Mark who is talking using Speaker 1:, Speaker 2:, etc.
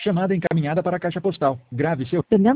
Speaker 1: Chamada encaminhada para a caixa postal. Grave seu...
Speaker 2: The number